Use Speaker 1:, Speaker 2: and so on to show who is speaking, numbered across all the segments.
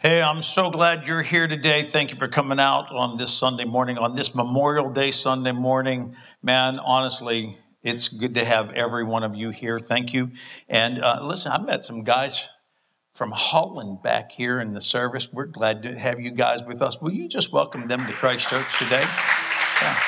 Speaker 1: Hey, I'm so glad you're here today. Thank you for coming out on this Sunday morning, on this Memorial Day Sunday morning. Man, honestly, it's good to have every one of you here. Thank you. And listen, I met some guys from Holland back here in the service. We're glad to have you guys with us. Will you just welcome them to Christ Church today? Yeah.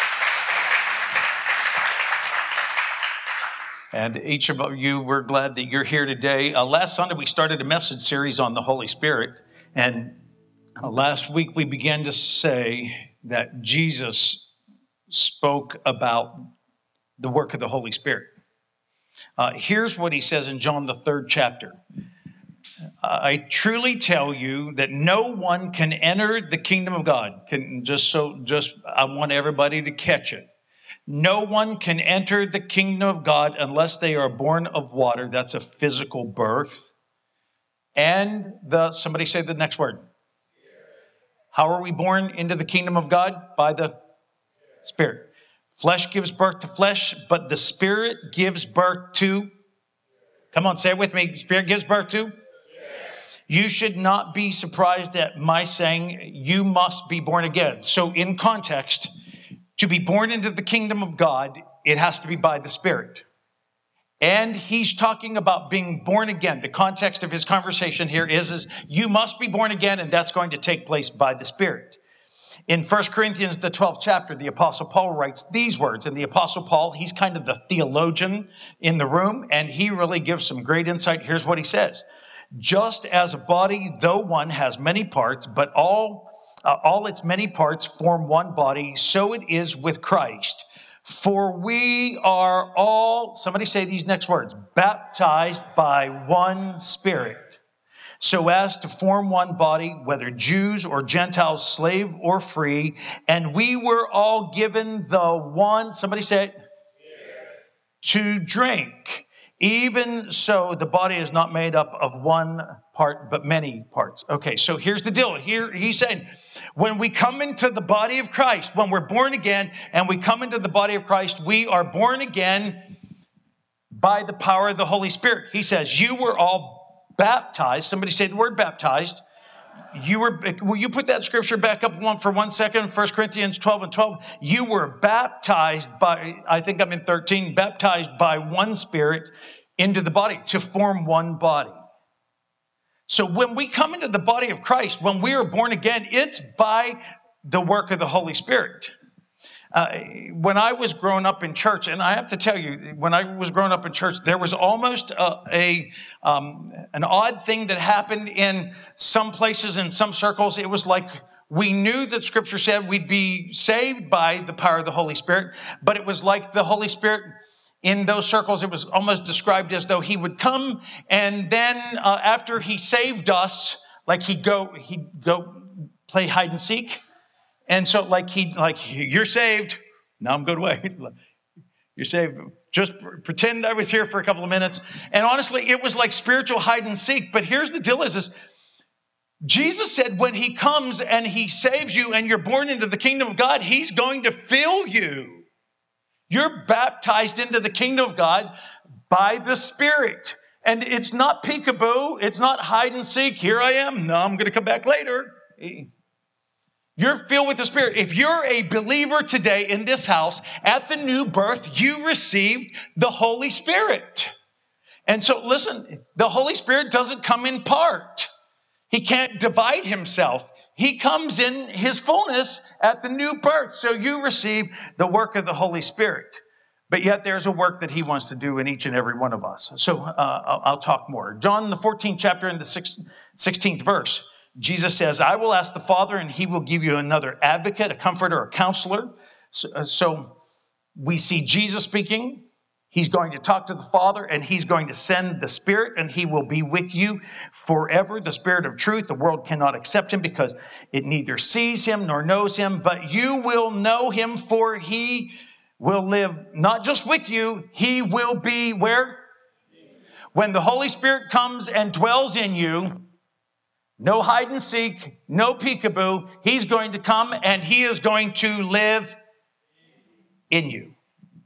Speaker 1: And each of you, we're glad that you're here today. Last Sunday, we started a message series on the Holy Spirit. And last week, we began to say that Jesus spoke about the work of the Holy Spirit. Here's what he says in John, the 3rd chapter. I truly tell you that no one can enter the kingdom of God. I want everybody to catch it. No one can enter the kingdom of God unless they are born of water. That's a physical birth. And somebody say the next word. How are we born into the kingdom of God? By the Spirit. Flesh gives birth to flesh, but the Spirit gives birth to, come on, say it with me. Spirit gives birth to? You should not be surprised at my saying you must be born again. So in context, to be born into the kingdom of God, it has to be by the Spirit. And he's talking about being born again. The context of his conversation here is you must be born again, and that's going to take place by the Spirit. In 1 Corinthians, the 12th chapter, the Apostle Paul writes these words. And the Apostle Paul, he's kind of the theologian in the room, and he really gives some great insight. Here's what he says. Just as a body, though one, has many parts, but all its many parts form one body, so it is with Christ. For we are all, somebody say these next words, baptized by one Spirit, so as to form one body, whether Jews or Gentiles, slave or free, and we were all given the one, somebody say it, to drink. Even so, the body is not made up of one part, but many parts. Okay, so here's the deal. Here he's saying, when we come into the body of Christ, when we're born again and we come into the body of Christ, we are born again by the power of the Holy Spirit. He says, you were all baptized. Somebody say the word baptized. Will you put that scripture back up for 1 second? 1 Corinthians 12:12. You were baptized by, I think I'm in 13, baptized by one Spirit into the body to form one body. So when we come into the body of Christ, when we are born again, it's by the work of the Holy Spirit. When I was growing up in church, and I have to tell you, when I was growing up in church, there was almost an odd thing that happened in some places, in some circles. It was like we knew that Scripture said we'd be saved by the power of the Holy Spirit, but it was like the Holy Spirit in those circles, it was almost described as though he would come, and then after he saved us, like he'd go play hide and seek. And so you're saved. Now I'm going away. You're saved. Just pretend I was here for a couple of minutes. And honestly, it was like spiritual hide and seek. But here's the deal is Jesus said when he comes and he saves you and you're born into the kingdom of God, he's going to fill you. You're baptized into the kingdom of God by the Spirit. And it's not peekaboo. It's not hide and seek. Here I am. No, I'm going to come back later. You're filled with the Spirit. If you're a believer today in this house, at the new birth, you received the Holy Spirit. And so listen, the Holy Spirit doesn't come in part. He can't divide himself. He comes in his fullness at the new birth. So you receive the work of the Holy Spirit. But yet there's a work that he wants to do in each and every one of us. So I'll talk more. John, the 14th chapter and the 16th verse. Jesus says, I will ask the Father, and he will give you another advocate, a comforter, a counselor. So we see Jesus speaking. He's going to talk to the Father, and he's going to send the Spirit, and he will be with you forever. The Spirit of truth, the world cannot accept him because it neither sees him nor knows him, but you will know him, for he will live not just with you, he will be where? When the Holy Spirit comes and dwells in you, no hide and seek, no peekaboo. He's going to come and he is going to live in you.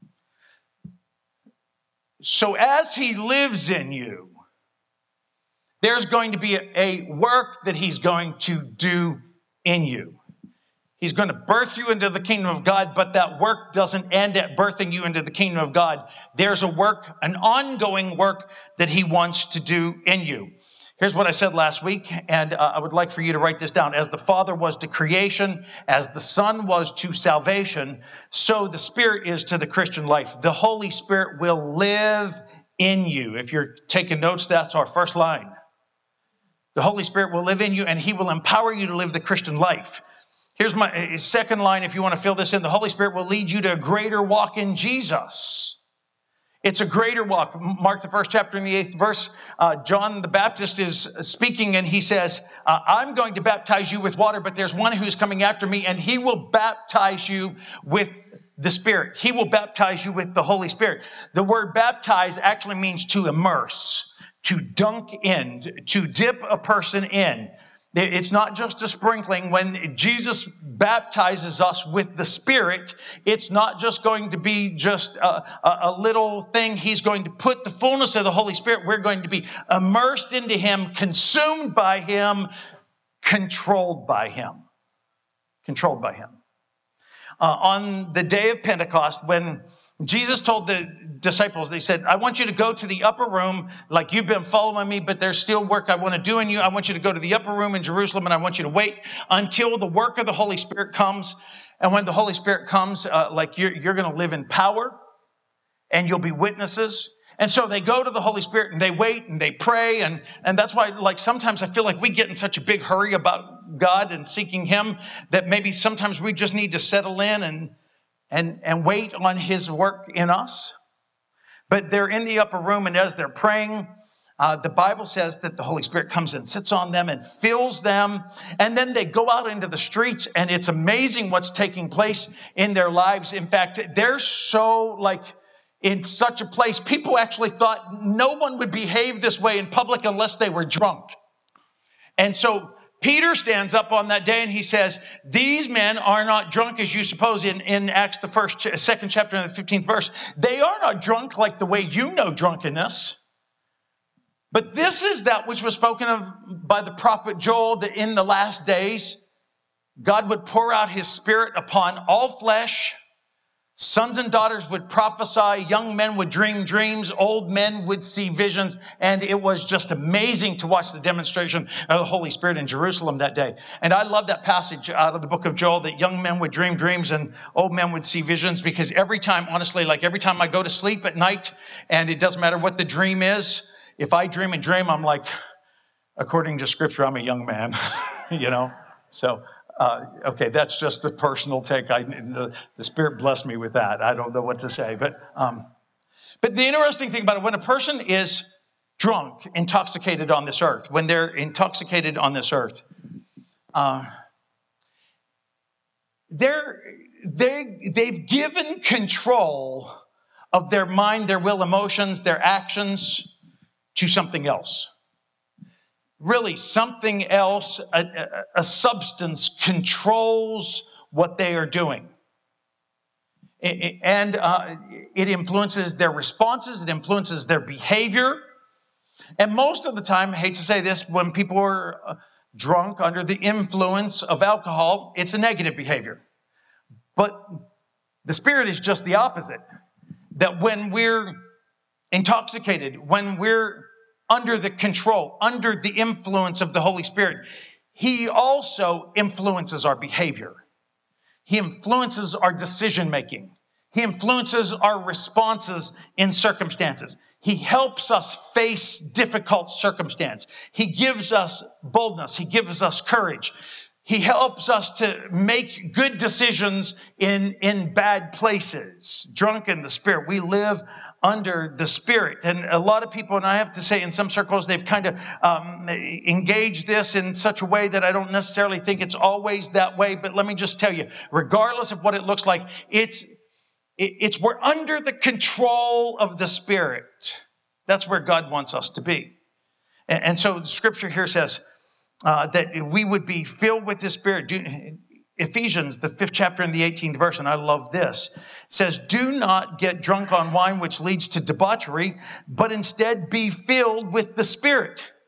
Speaker 1: So as he lives in you, There's going to be a work that he's going to do in you. He's going to birth you into the kingdom of God, but that work doesn't end at birthing you into the kingdom of God. There's a work, an ongoing work that he wants to do in you. Here's what I said last week, and I would like for you to write this down. As the Father was to creation, as the Son was to salvation, so the Spirit is to the Christian life. The Holy Spirit will live in you. If you're taking notes, that's our first line. The Holy Spirit will live in you, and he will empower you to live the Christian life. Here's my second line, if you want to fill this in. The Holy Spirit will lead you to a greater walk in Jesus. It's a greater walk. Mark the 1st chapter and the 8th verse. John the Baptist is speaking and he says, I'm going to baptize you with water, but there's one who's coming after me and he will baptize you with the Spirit. He will baptize you with the Holy Spirit. The word baptize actually means to immerse, to dunk in, to dip a person in. It's not just a sprinkling. When Jesus baptizes us with the Spirit, it's not just going to be just a little thing. He's going to put the fullness of the Holy Spirit. We're going to be immersed into him, consumed by him, controlled by him. Controlled by him. On the day of Pentecost, when Jesus told the disciples, they said, I want you to go to the upper room, like you've been following me, but there's still work I want to do in you. I want you to go to the upper room in Jerusalem, and I want you to wait until the work of the Holy Spirit comes. And when the Holy Spirit comes, you're going to live in power, and you'll be witnesses. And so they go to the Holy Spirit, and they wait, and they pray, and that's why, sometimes I feel like we get in such a big hurry about God and seeking him that maybe sometimes we just need to settle in and wait on his work in us. But they're in the upper room, and as they're praying, the Bible says that the Holy Spirit comes and sits on them and fills them. And then they go out into the streets, and it's amazing what's taking place in their lives. In fact, they're so in such a place, people actually thought no one would behave this way in public unless they were drunk. And so Peter stands up on that day and he says, these men are not drunk as you suppose in Acts, the 2nd chapter and the 15th verse. They are not drunk like the way you know drunkenness. But this is that which was spoken of by the prophet Joel, that in the last days, God would pour out his Spirit upon all flesh. Sons and daughters would prophesy, young men would dream dreams, old men would see visions, and it was just amazing to watch the demonstration of the Holy Spirit in Jerusalem that day. And I love that passage out of the book of Joel, that young men would dream dreams and old men would see visions, because every time, honestly, every time I go to sleep at night, and it doesn't matter what the dream is, if I dream a dream, I'm like, according to Scripture, I'm a young man, So, okay, that's just a personal take. The Spirit blessed me with that. I don't know what to say. But the interesting thing about it, when a person is drunk, intoxicated on this earth, when they're intoxicated on this earth, they've given control of their mind, their will, emotions, their actions to something else. Really, something else, a substance controls what they are doing. And it influences their responses, it influences their behavior. And most of the time, I hate to say this, when people are drunk under the influence of alcohol, it's a negative behavior. But the Spirit is just the opposite. That when we're intoxicated, when we're under the control, under the influence of the Holy Spirit, he also influences our behavior. He influences our decision making. He influences our responses in circumstances. He helps us face difficult circumstance. He gives us boldness. He gives us courage. He helps us to make good decisions in bad places. Drunk in the Spirit. We live under the Spirit. And a lot of people, and I have to say in some circles, they've kind of engaged this in such a way that I don't necessarily think it's always that way. But let me just tell you, regardless of what it looks like, we're under the control of the Spirit. That's where God wants us to be. And so the Scripture here says, that we would be filled with the Spirit. Ephesians, the 5th chapter and the 18th verse, and I love this, says, do not get drunk on wine which leads to debauchery, but instead be filled with the Spirit.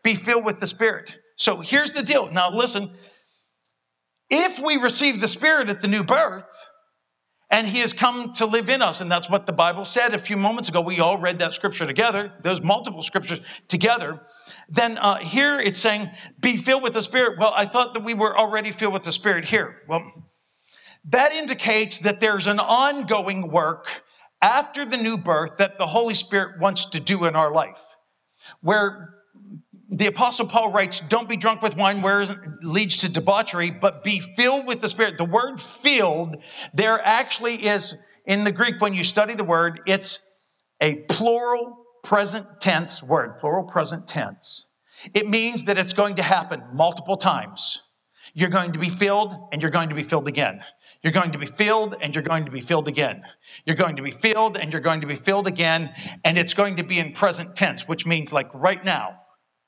Speaker 1: be filled with the Spirit. So here's the deal. Now listen, if we receive the Spirit at the new birth, and he has come to live in us, and that's what the Bible said a few moments ago. We all read that scripture together, those multiple scriptures together. Then here it's saying, be filled with the Spirit. Well, I thought that we were already filled with the Spirit here. Well, that indicates that there's an ongoing work after the new birth that the Holy Spirit wants to do in our life. Where the Apostle Paul writes, don't be drunk with wine where it leads to debauchery, but be filled with the Spirit. The word filled there actually is, in the Greek, when you study the word, it's a plural present tense word, plural present tense. It means that it's going to happen multiple times. You're going to be filled and you're going to be filled again. You're going to be filled and you're going to be filled again. You're going to be filled and you're going to be filled again. And it's going to be in present tense, which means like right now,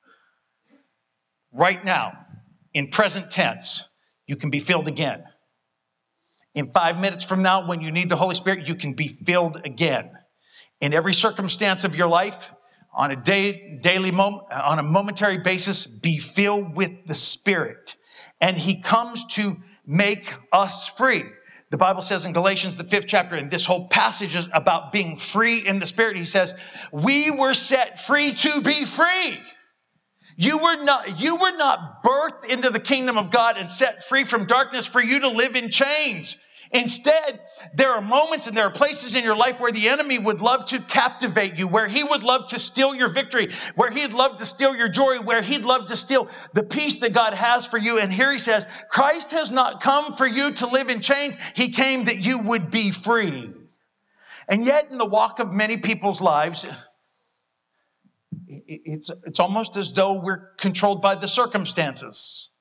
Speaker 1: in present tense, you can be filled again. In 5 minutes from now, when you need the Holy Spirit, you can be filled again. In every circumstance of your life, on a momentary basis, be filled with the Spirit. And he comes to make us free. The Bible says in Galatians, the 5th chapter, and this whole passage is about being free in the Spirit. He says, we were set free to be free. You were not birthed into the kingdom of God and set free from darkness for you to live in chains. Instead, there are moments and there are places in your life where the enemy would love to captivate you, where he would love to steal your victory, where he'd love to steal your joy, where he'd love to steal the peace that God has for you. And here he says, Christ has not come for you to live in chains. He came that you would be free. And yet in the walk of many people's lives, it's almost as though we're controlled by the circumstances.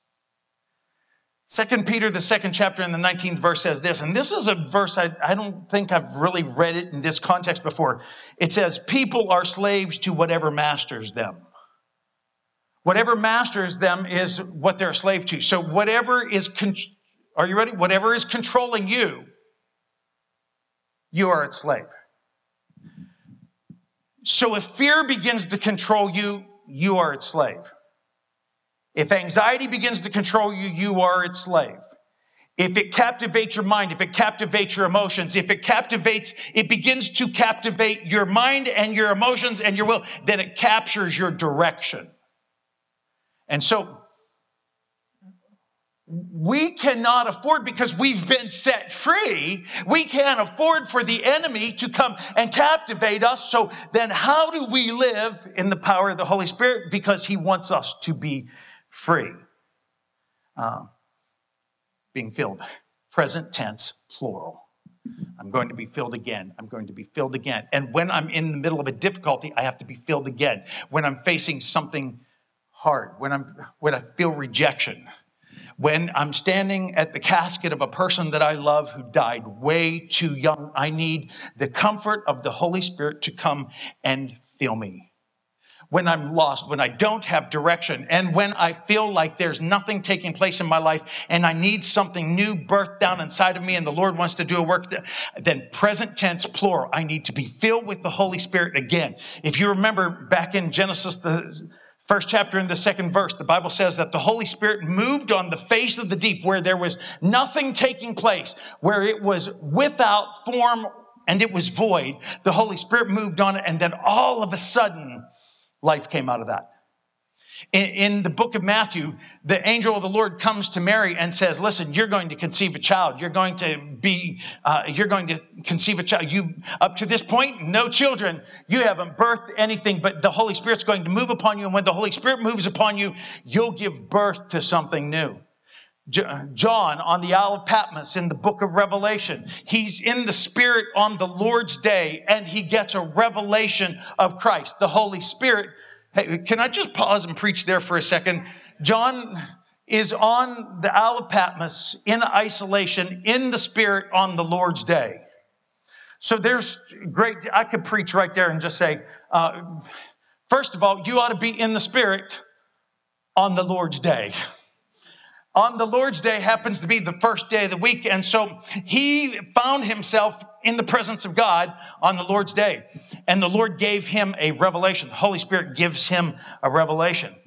Speaker 1: 2 Peter, the 2nd chapter and the 19th verse says this, and this is a verse I don't think I've really read it in this context before. It says, people are slaves to whatever masters them. Whatever masters them is what they're a slave to. So whatever is, are you ready? Whatever is controlling you, you are its slave. So if fear begins to control you, you are its slave. If anxiety begins to control you, you are its slave. If it captivates your mind, if it captivates your emotions, if it begins to captivate your mind and your emotions and your will, then it captures your direction. And so we cannot afford, because we've been set free, we can't afford for the enemy to come and captivate us. So then how do we live in the power of the Holy Spirit? Because he wants us to be free. Being filled. Present tense, plural. I'm going to be filled again. I'm going to be filled again. And when I'm in the middle of a difficulty, I have to be filled again. When I'm facing something hard, when I feel rejection, when I'm standing at the casket of a person that I love who died way too young, I need the comfort of the Holy Spirit to come and fill me. When I'm lost, when I don't have direction, and when I feel like there's nothing taking place in my life and I need something new birthed down inside of me and the Lord wants to do a work, then present tense, plural, I need to be filled with the Holy Spirit again. If you remember back in Genesis, the 1st chapter and the 2nd verse, the Bible says that the Holy Spirit moved on the face of the deep where there was nothing taking place, where it was without form and it was void. The Holy Spirit moved on it, and then all of a sudden, life came out of that. In the book of Matthew, the angel of the Lord comes to Mary and says, listen, you're going to conceive a child. You're going to conceive a child. You, up to this point, no children. You haven't birthed anything, but the Holy Spirit's going to move upon you. And when the Holy Spirit moves upon you, you'll give birth to something new. John on the Isle of Patmos in the book of Revelation, he's in the Spirit on the Lord's day and he gets a revelation of Christ, the Holy Spirit. Hey, can I just pause and preach there for a second? John is on the Isle of Patmos in isolation in the Spirit on the Lord's day. So there's great, I could preach right there and just say, first of all, you ought to be in the Spirit on the Lord's day. On the Lord's day happens to be the first day of the week. And so he found himself in the presence of God on the Lord's day. And the Lord gave him a revelation. The Holy Spirit gives him a revelation.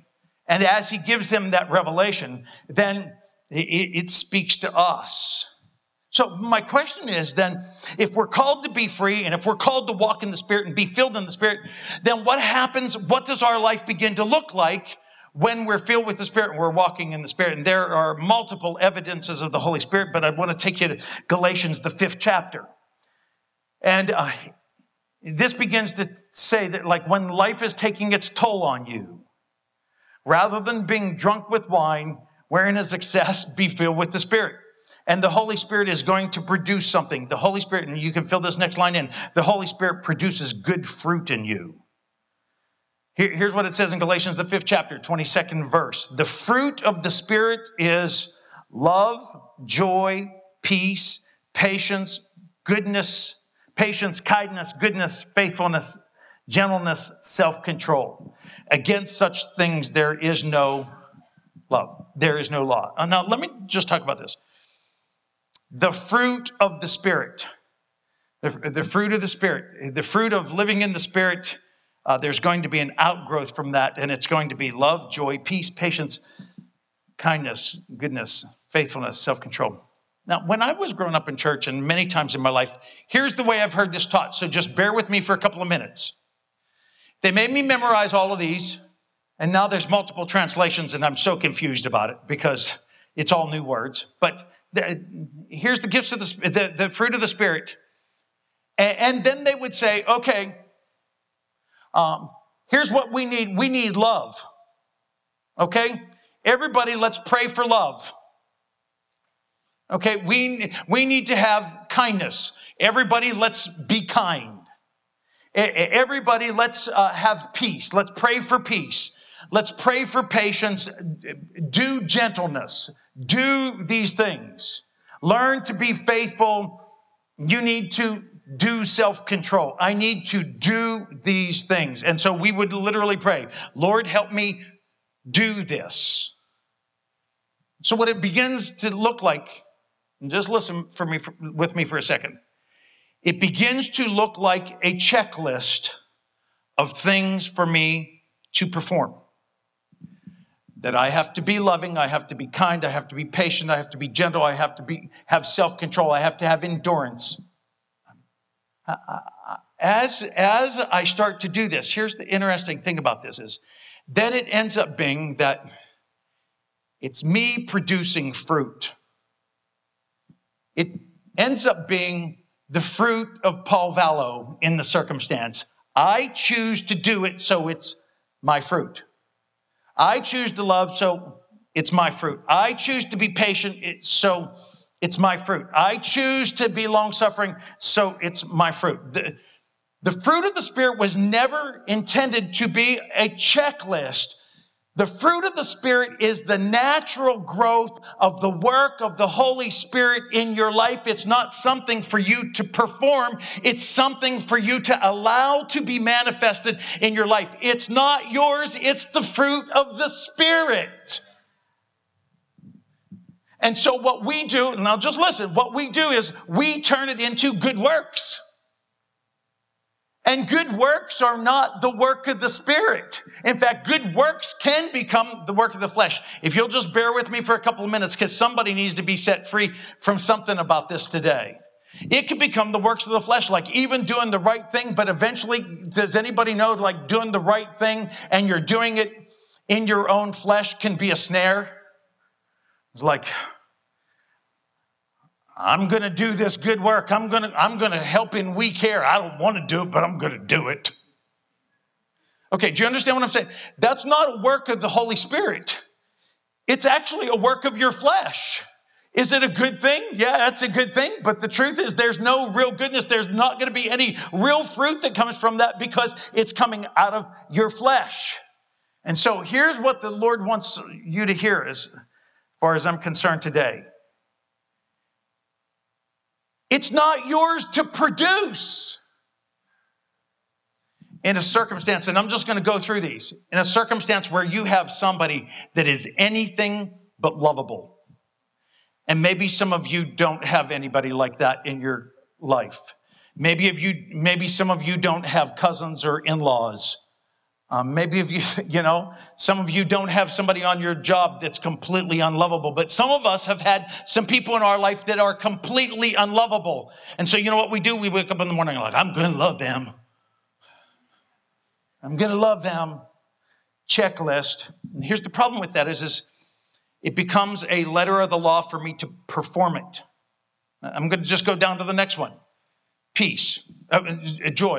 Speaker 1: And as he gives them that revelation, then it speaks to us. So my question is then, if we're called to be free and if we're called to walk in the Spirit and be filled in the Spirit, then what happens? What does our life begin to look like when we're filled with the Spirit and we're walking in the Spirit? And there are multiple evidences of the Holy Spirit, but I want to take you to Galatians, the 5th chapter. And this begins to say that, like, when life is taking its toll on you, rather than being drunk with wine, wherein is excess, be filled with the Spirit. And the Holy Spirit is going to produce something. The Holy Spirit, and you can fill this next line in, the Holy Spirit produces good fruit in you. Here's what it says in Galatians, the 5th chapter, 22nd verse. The fruit of the Spirit is love, joy, peace, patience, goodness, kindness, goodness, faithfulness, gentleness, self-control. Against such things there is no love. There is no law. Now, let me just talk about this. The fruit of the Spirit. The fruit of the Spirit. The fruit of living in the Spirit. There's going to be an outgrowth from that, and it's going to be love, joy, peace, patience, kindness, goodness, faithfulness, self-control. Now, when I was growing up in church, and many times in my life, here's the way I've heard this taught, so just bear with me for a couple of minutes. They made me memorize all of these, and now there's multiple translations, and I'm so confused about it because it's all new words. But here's the gifts of the fruit of the Spirit. And then they would say, okay, here's what we need. We need love. Okay? Everybody, let's pray for love. Okay? We need to have kindness. Everybody, let's be kind. Everybody, let's have peace. Let's pray for peace. Let's pray for patience. Do gentleness. Do these things. Learn to be faithful. You need to do self-control. I need to do these things. And so we would literally pray, Lord, help me do this. So what it begins to look like, and just listen with me for a second. It begins to look like a checklist of things for me to perform. That I have to be loving, I have to be kind, I have to be patient, I have to be gentle, I have to have self-control, I have to have endurance. As I start to do this, here's the interesting thing about this is, then it ends up being that it's me producing fruit. It ends up being the fruit of Paul Vallo in the circumstance. I choose to do it, so it's my fruit. I choose to love, so it's my fruit. I choose to be patient, so it's my fruit. I choose to be long-suffering, so it's my fruit. The fruit of the Spirit was never intended to be a checklist. The fruit of the Spirit is the natural growth of the work of the Holy Spirit in your life. It's not something for you to perform. It's something for you to allow to be manifested in your life. It's not yours. It's the fruit of the Spirit. And so what we do, now just listen, what we do is we turn it into good works. And good works are not the work of the Spirit. In fact, good works can become the work of the flesh. If you'll just bear with me for a couple of minutes, because somebody needs to be set free from something about this today. It can become the works of the flesh, like even doing the right thing, but eventually, does anybody know, like doing the right thing and you're doing it in your own flesh can be a snare? It's like, I'm going to do this good work. I'm going to help in weak hair. I don't want to do it, but I'm going to do it. Okay, do you understand what I'm saying? That's not a work of the Holy Spirit. It's actually a work of your flesh. Is it a good thing? Yeah, that's a good thing. But the truth is there's no real goodness. There's not going to be any real fruit that comes from that because it's coming out of your flesh. And so here's what the Lord wants you to hear as far as I'm concerned today. It's not yours to produce. In a circumstance, and I'm just going to go through these, in a circumstance where you have somebody that is anything but lovable. And maybe some of you don't have anybody like that in your life. Maybe some of you don't have cousins or in-laws Maybe if some of you don't have somebody on your job that's completely unlovable, but some of us have had some people in our life that are completely unlovable. And so you know what we do? We wake up in the morning like, I'm going to love them. I'm going to love them. Checklist. And here's the problem with that is it becomes a letter of the law for me to perform it. I'm going to just go down to the next one. Peace. Joy.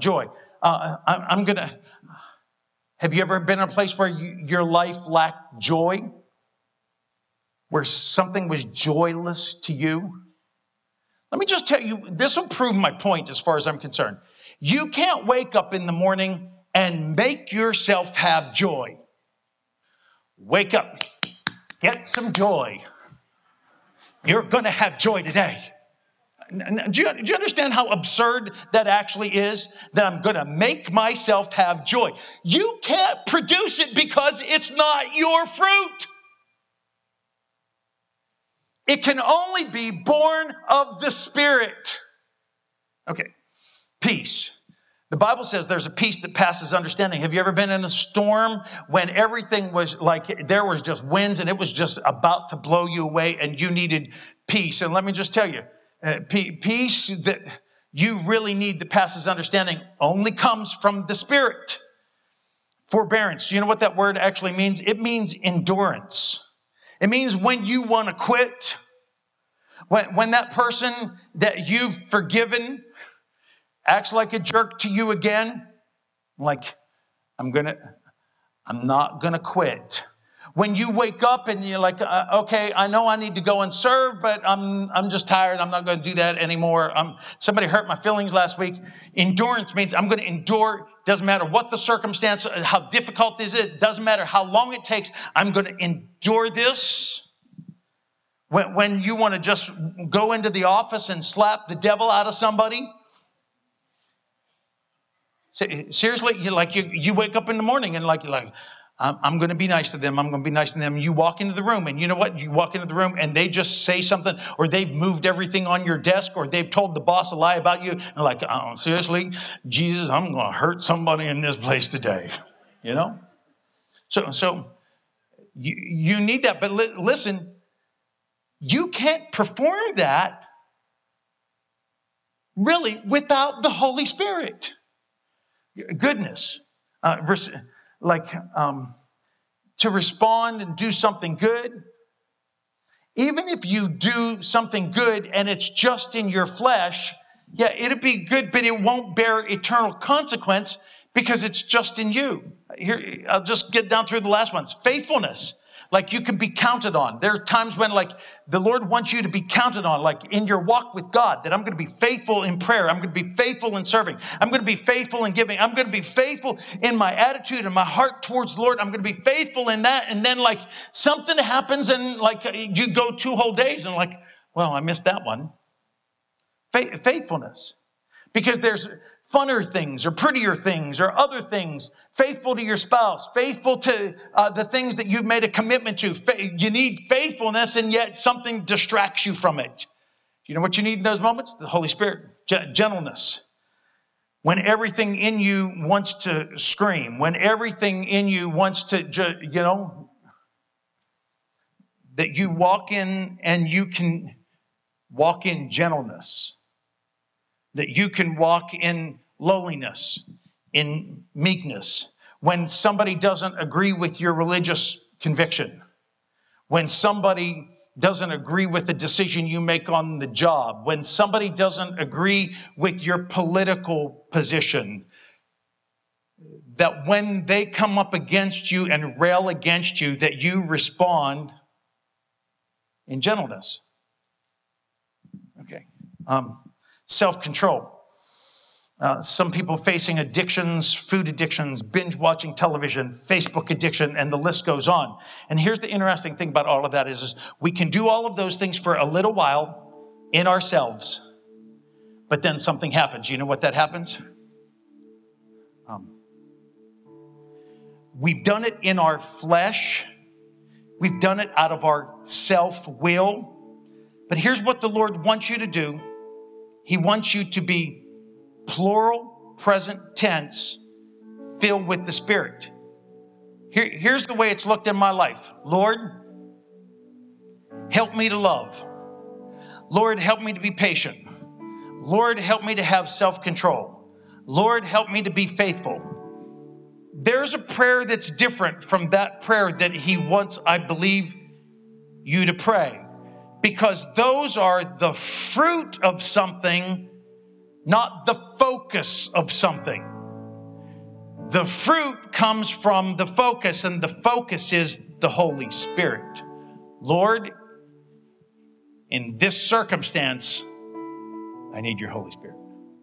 Speaker 1: Have you ever been in a place where your life lacked joy? Where something was joyless to you? Let me just tell you, this will prove my point as far as I'm concerned. You can't wake up in the morning and make yourself have joy. Wake up. Get some joy. You're going to have joy today. Do you understand how absurd that actually is? That I'm going to make myself have joy. You can't produce it because it's not your fruit. It can only be born of the Spirit. Okay, peace. The Bible says there's a peace that passes understanding. Have you ever been in a storm when everything was like there was just winds and it was just about to blow you away and you needed peace? And let me just tell you, peace that you really need that passes understanding only comes from the Spirit. Forbearance. Do you know what that word actually means? It means endurance. It means when you want to quit, when that person that you've forgiven acts like a jerk to you again, like, I'm not gonna quit. When you wake up and you're like, okay, I know I need to go and serve, but I'm just tired. I'm not going to do that anymore. Somebody hurt my feelings last week. Endurance means I'm going to endure. Doesn't matter what the circumstance, how difficult this is. Doesn't matter how long it takes. I'm going to endure this. When you want to just go into the office and slap the devil out of somebody. Seriously, you wake up in the morning and you're like, I'm going to be nice to them. I'm going to be nice to them. You walk into the room and you know what? You walk into the room and they just say something or they've moved everything on your desk or they've told the boss a lie about you. And like, oh, seriously, Jesus, I'm going to hurt somebody in this place today. You know? So you need that. But listen, you can't perform that really without the Holy Spirit. Goodness. To respond and do something good. Even if you do something good and it's just in your flesh, yeah, it'll be good, but it won't bear eternal consequence because it's just in you. Here, I'll just get down through the last ones. Faithfulness. Like you can be counted on. There are times when like the Lord wants you to be counted on, like in your walk with God, that I'm going to be faithful in prayer. I'm going to be faithful in serving. I'm going to be faithful in giving. I'm going to be faithful in my attitude and my heart towards the Lord. I'm going to be faithful in that. And then like something happens and like you go 2 whole days and like, well, I missed that one. Faithfulness. Because there's funner things or prettier things or other things. Faithful to your spouse. Faithful to the things that you've made a commitment to. You need faithfulness and yet something distracts you from it. You know what you need in those moments? The Holy Spirit. Gentleness. When everything in you wants to scream. When everything in you wants to, that you walk in and you can walk in gentleness. That you can walk in lowliness, in meekness. When somebody doesn't agree with your religious conviction. When somebody doesn't agree with the decision you make on the job. When somebody doesn't agree with your political position. That when they come up against you and rail against you, that you respond in gentleness. Okay. Self-control. Some people facing addictions, food addictions, binge watching television, Facebook addiction, and the list goes on. And here's the interesting thing about all of that is we can do all of those things for a little while in ourselves, but then something happens. You know what that happens? We've done it in our flesh. We've done it out of our self-will. But here's what the Lord wants you to do. He wants you to be plural, present tense, filled with the Spirit. Here's the way it's looked in my life. Lord, help me to love. Lord, help me to be patient. Lord, help me to have self-control. Lord, help me to be faithful. There's a prayer that's different from that prayer that he wants, I believe, you to pray. Because those are the fruit of something, not the focus of something. The fruit comes from the focus, and the focus is the Holy Spirit. Lord, in this circumstance, I need your Holy Spirit.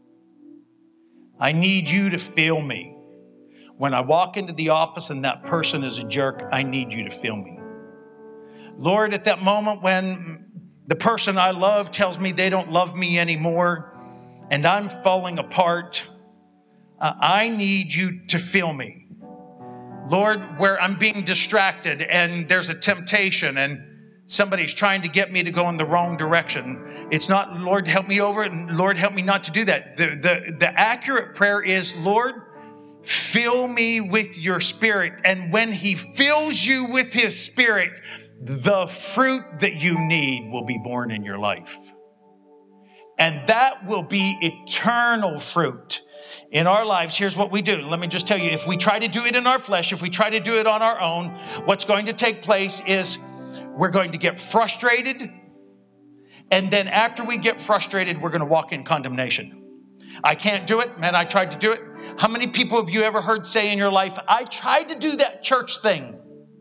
Speaker 1: I need you to fill me. When I walk into the office and that person is a jerk, I need you to fill me. Lord, at that moment when the person I love tells me they don't love me anymore and I'm falling apart, I need you to fill me. Lord, where I'm being distracted and there's a temptation and somebody's trying to get me to go in the wrong direction, it's not, Lord, help me over, and Lord, help me not to do that. The accurate prayer is, Lord, fill me with your Spirit. And when he fills you with his Spirit, the fruit that you need will be born in your life. And that will be eternal fruit in our lives. Here's what we do. Let me just tell you, if we try to do it in our flesh, if we try to do it on our own, what's going to take place is we're going to get frustrated. And then after we get frustrated, we're going to walk in condemnation. I can't do it. Man, I tried to do it. How many people have you ever heard say in your life, I tried to do that church thing?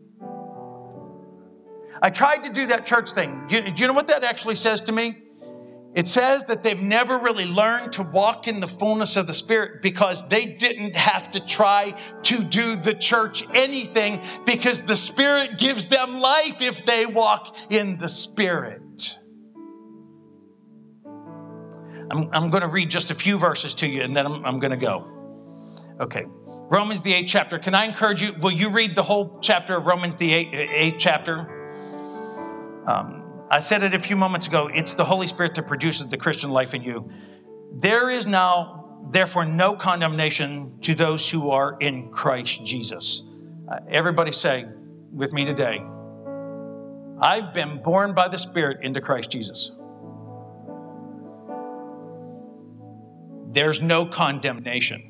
Speaker 1: I tried to do that church thing. Do you know what that actually says to me? It says that they've never really learned to walk in the fullness of the Spirit because they didn't have to try to do the church anything, because the Spirit gives them life if they walk in the Spirit. I'm going to read just a few verses to you and then I'm going to go. Okay. Romans, the 8th chapter. Can I encourage you, will you read the whole chapter of Romans, the 8th chapter? I said it a few moments ago. It's the Holy Spirit that produces the Christian life in you. There is now, therefore, no condemnation to those who are in Christ Jesus. Everybody say with me today, I've been born by the Spirit into Christ Jesus. There's no condemnation.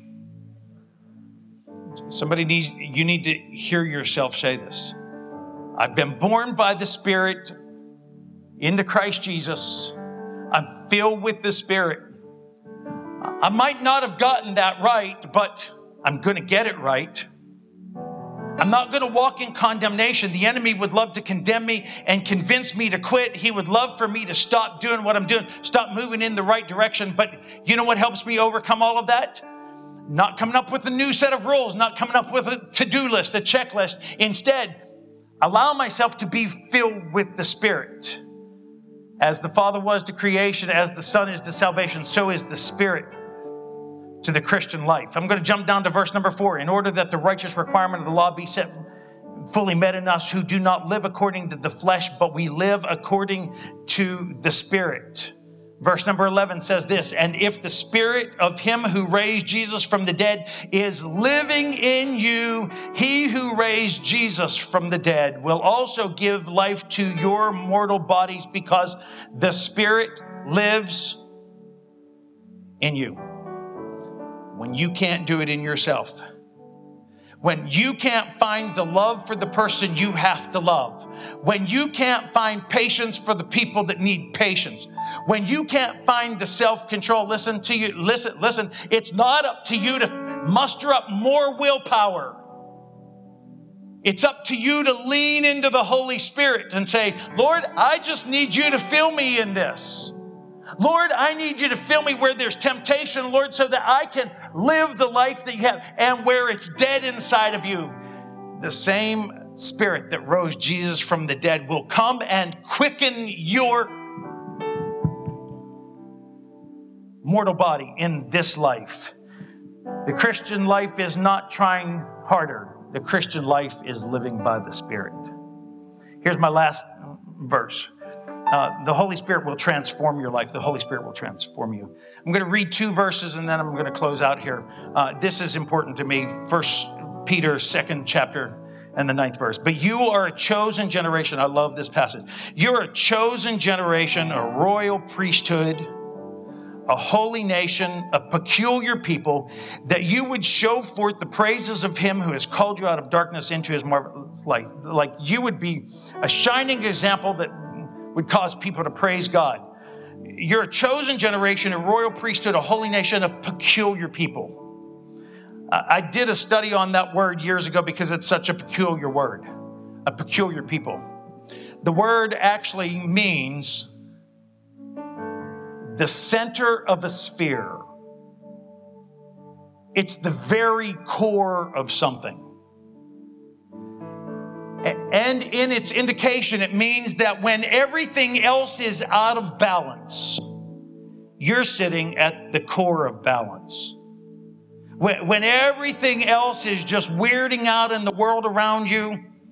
Speaker 1: You need to hear yourself say this. I've been born by the Spirit into Christ Jesus. I'm filled with the Spirit. I might not have gotten that right, but I'm going to get it right. I'm not going to walk in condemnation. The enemy would love to condemn me and convince me to quit. He would love for me to stop doing what I'm doing, stop moving in the right direction. But you know what helps me overcome all of that? Not coming up with a new set of rules, not coming up with a to-do list, a checklist. Instead, allow myself to be filled with the Spirit. As the Father was to creation, as the Son is to salvation, so is the Spirit to the Christian life. I'm going to jump down to verse number 4. In order that the righteous requirement of the law be set fully met in us who do not live according to the flesh, but we live according to the Spirit. Verse number 11 says this, and if the Spirit of him who raised Jesus from the dead is living in you, he who raised Jesus from the dead will also give life to your mortal bodies, because the Spirit lives in you. When you can't do it in yourself, when you can't find the love for the person you have to love, when you can't find patience for the people that need patience, when you can't find the self-control, listen, it's not up to you to muster up more willpower. It's up to you to lean into the Holy Spirit and say, Lord, I just need you to fill me in this. Lord, I need you to fill me where there's temptation, Lord, so that I can live the life that you have. And where it's dead inside of you, the same Spirit that rose Jesus from the dead will come and quicken your mortal body in this life. The Christian life is not trying harder. The Christian life is living by the Spirit. Here's my last verse. The Holy Spirit will transform your life. The Holy Spirit will transform you. I'm going to read 2 verses and then I'm going to close out here. This is important to me. 1 Peter, 2nd chapter and the 9th verse. But you are a chosen generation. I love this passage. You're a chosen generation, a royal priesthood, a holy nation, a peculiar people, that you would show forth the praises of him who has called you out of darkness into his marvelous light. Like you would be a shining example that would cause people to praise God. You're a chosen generation, a royal priesthood, a holy nation, a peculiar people. I did a study on that word years ago because it's such a peculiar word, a peculiar people. The word actually means the center of a sphere. It's the very core of something. And in its indication, it means that when everything else is out of balance, you're sitting at the core of balance. When everything else is just weirding out in the world around you,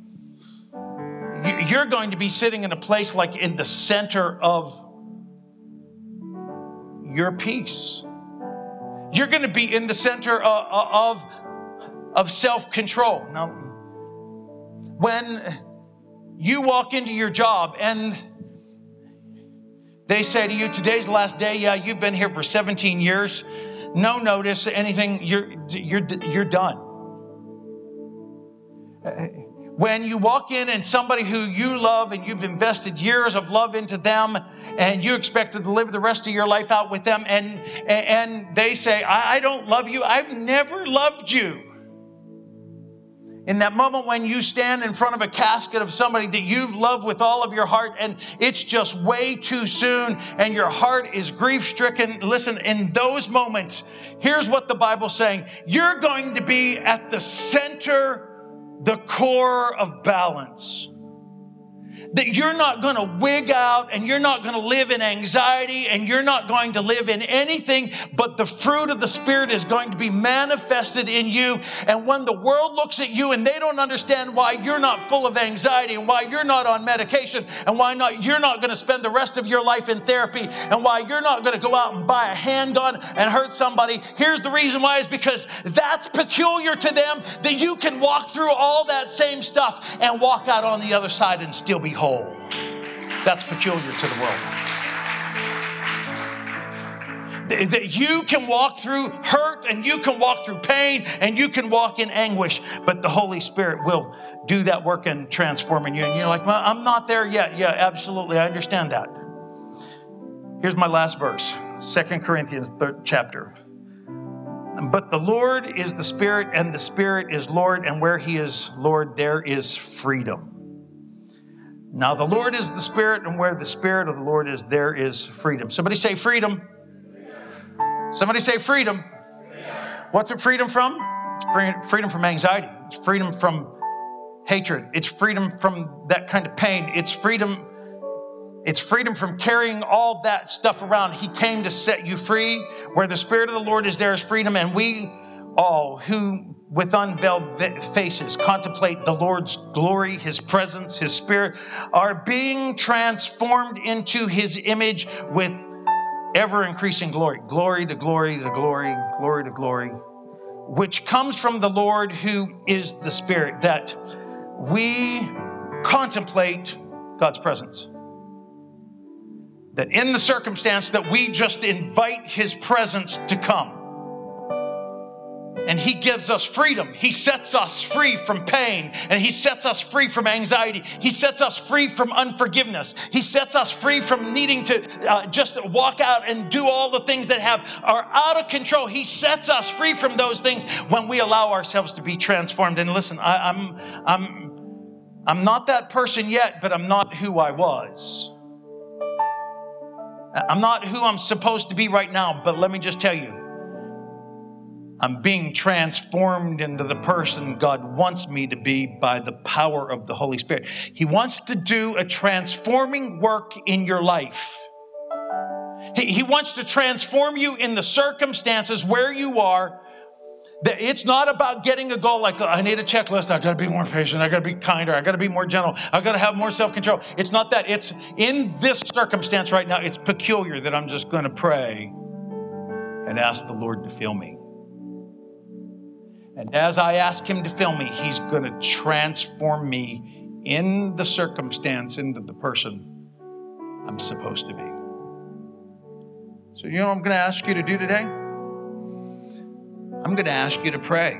Speaker 1: you're going to be sitting in a place like in the center of your peace. You're going to be in the center of self-control. Now, when you walk into your job and they say to you, today's the last day, yeah, you've been here for 17 years, no notice, anything, you're done. When you walk in and somebody who you love and you've invested years of love into them and you expect to live the rest of your life out with them and they say, I don't love you, I've never loved you. In that moment when you stand in front of a casket of somebody that you've loved with all of your heart and it's just way too soon and your heart is grief-stricken, listen, in those moments, here's what the Bible's saying. You're going to be at the center, the core of balance. That you're not going to wig out and you're not going to live in anxiety and you're not going to live in anything, but the fruit of the Spirit is going to be manifested in you. And when the world looks at you and they don't understand why you're not full of anxiety and why you're not on medication and why you're not going to spend the rest of your life in therapy and why you're not going to go out and buy a handgun and hurt somebody, here's the reason why, is because that's peculiar to them, that you can walk through all that same stuff and walk out on the other side and still be whole. That's peculiar to the world. That you can walk through hurt and you can walk through pain and you can walk in anguish, but the Holy Spirit will do that work and transform in you. And you're like, well, I'm not there yet. Yeah, absolutely. I understand that. Here's my last verse, 2 Corinthians 3rd chapter. But the Lord is the Spirit and the Spirit is Lord, and where he is Lord, there is freedom. Now, the Lord is the Spirit, and where the Spirit of the Lord is, there is freedom. Somebody say freedom. Somebody say freedom. What's it freedom from? It's freedom from anxiety. It's freedom from hatred. It's freedom from that kind of pain. It's freedom from carrying all that stuff around. He came to set you free. Where the Spirit of the Lord is, there is freedom. And we all who with unveiled faces contemplate the Lord's glory, his presence, his Spirit, are being transformed into his image with ever-increasing glory. Glory to glory to glory, glory to glory, which comes from the Lord who is the Spirit, that we contemplate God's presence. That in the circumstance that we just invite his presence to come. And he gives us freedom. He sets us free from pain. And he sets us free from anxiety. He sets us free from unforgiveness. He sets us free from needing to just walk out and do all the things that are out of control. He sets us free from those things when we allow ourselves to be transformed. And listen, I'm not that person yet, but I'm not who I was. I'm not who I'm supposed to be right now, but let me just tell you, I'm being transformed into the person God wants me to be by the power of the Holy Spirit. He wants to do a transforming work in your life. He wants to transform you in the circumstances where you are It's not about getting a goal like, I need a checklist. I got to be more patient. I got to be kinder. I got to be more gentle. I got to have more self-control. It's not that. It's in this circumstance right now. It's peculiar that I'm just going to pray and ask the Lord to fill me. And as I ask him to fill me, he's going to transform me in the circumstance into the person I'm supposed to be. So you know what I'm going to ask you to do today? I'm going to ask you to pray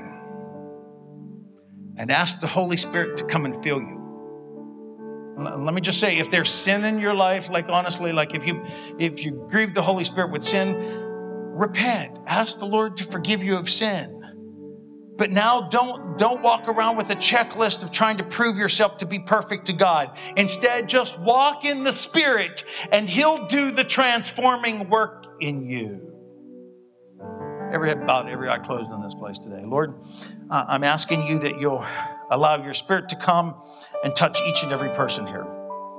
Speaker 1: and ask the Holy Spirit to come and fill you. Let me just say, if there's sin in your life, like honestly, like if you grieve the Holy Spirit with sin, repent. Ask the Lord to forgive you of sin. But now don't walk around with a checklist of trying to prove yourself to be perfect to God. Instead, just walk in the Spirit and he'll do the transforming work in you. Every head bowed, every eye closed in this place today. Lord, I'm asking you that you'll allow your Spirit to come and touch each and every person here.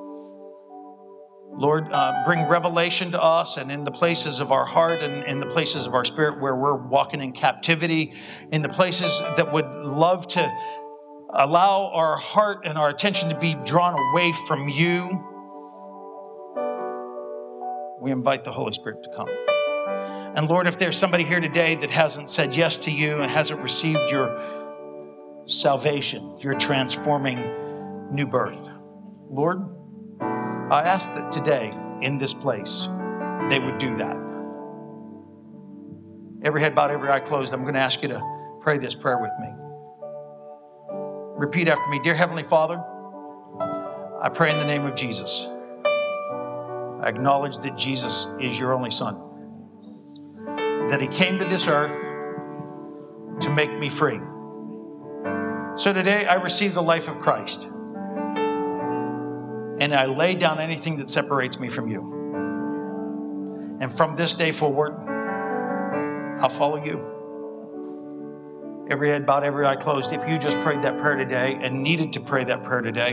Speaker 1: Lord, bring revelation to us and in the places of our heart and in the places of our spirit where we're walking in captivity, in the places that would love to allow our heart and our attention to be drawn away from you. We invite the Holy Spirit to come. And Lord, if there's somebody here today that hasn't said yes to you and hasn't received your salvation, your transforming new birth, Lord, I ask that today in this place, they would do that. Every head bowed, every eye closed. I'm going to ask you to pray this prayer with me. Repeat after me. Dear Heavenly Father, I pray in the name of Jesus. I acknowledge that Jesus is your only Son, that he came to this earth to make me free. So today I receive the life of Christ. And I lay down anything that separates me from you. And from this day forward, I'll follow you. Every head bowed, every eye closed. If you just prayed that prayer today and needed to pray that prayer today,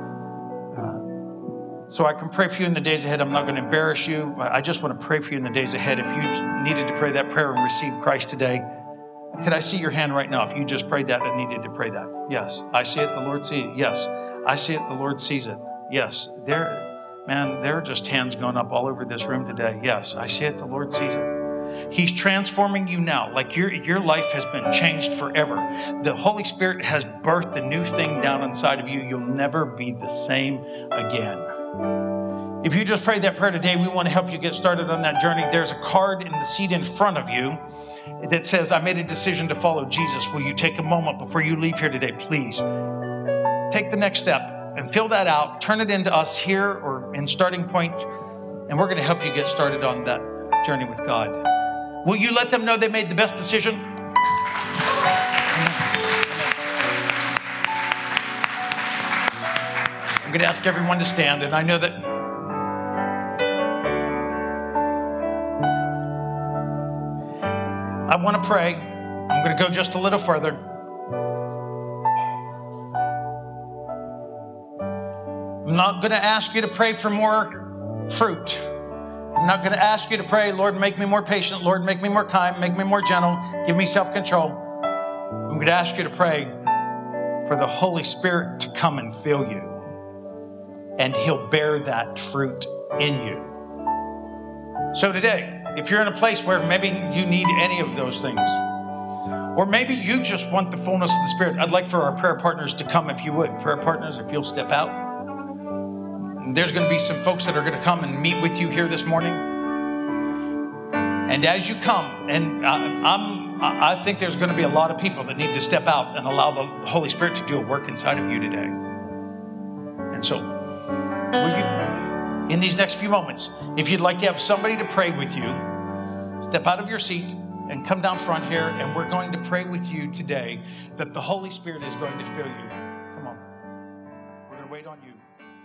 Speaker 1: so I can pray for you in the days ahead. I'm not going to embarrass you. I just want to pray for you in the days ahead. If you needed to pray that prayer and receive Christ today, could I see your hand right now if you just prayed that and needed to pray that? Yes. I see it. The Lord sees it. Yes. I see it. The Lord sees it. Yes, there are just hands going up all over this room today. Yes, I see it. The Lord sees it. He's transforming you now. Like your life has been changed forever. The Holy Spirit has birthed a new thing down inside of you. You'll never be the same again. If you just prayed that prayer today, we want to help you get started on that journey. There's a card in the seat in front of you that says, I made a decision to follow Jesus. Will you take a moment before you leave here today? Please take the next step and fill that out, turn it into us here or in Starting Point, and we're going to help you get started on that journey with God. Will you let them know they made the best decision? I'm going to ask everyone to stand, and I know that I want to pray. I'm going to go just a little further. I'm not going to ask you to pray for more fruit. I'm not going to ask you to pray, Lord, make me more patient. Lord, make me more kind. Make me more gentle. Give me self-control. I'm going to ask you to pray for the Holy Spirit to come and fill you. And he'll bear that fruit in you. So today, if you're in a place where maybe you need any of those things, or maybe you just want the fullness of the Spirit, I'd like for our prayer partners to come if you would. Prayer partners, if you'll step out. There's going to be some folks that are going to come and meet with you here this morning. And as you come, and I think there's going to be a lot of people that need to step out and allow the Holy Spirit to do a work inside of you today. And so, will you, in these next few moments, if you'd like to have somebody to pray with you, step out of your seat and come down front here, and we're going to pray with you today that the Holy Spirit is going to fill you. Come on. We're going to wait on you.